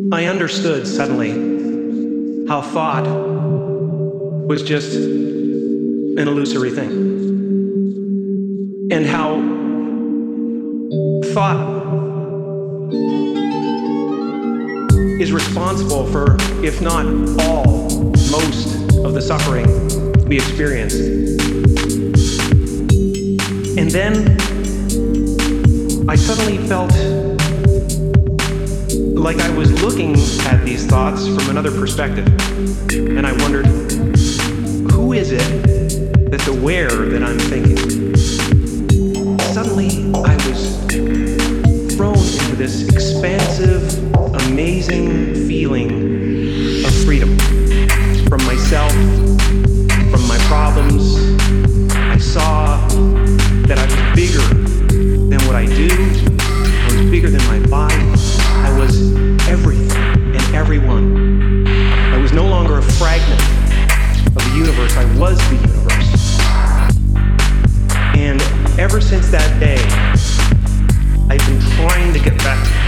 I understood suddenly how thought was just an illusory thing, and how thought is responsible for, if not all, most of the suffering we experience. And then I suddenly felt like I was looking at these thoughts from another perspective. And I wondered, who is it that's aware that I'm thinking? Suddenly, I was thrown into this expansive, amazing feeling of freedom from myself, from my problems. I saw that I was bigger than what I do. I was bigger than my body. I was everything and everyone. I was no longer a fragment of the universe. I was the universe. And ever since that day, I've been trying to get back to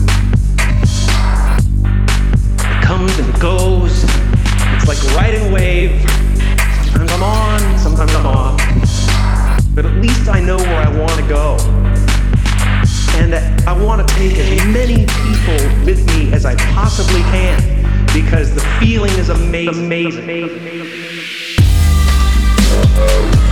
it. It comes and it goes. It's like riding a wave. Sometimes I'm on, sometimes I'm off. But at least I know where I want to go. And I want to take as many people with me as I possibly can, because the feeling is amazing.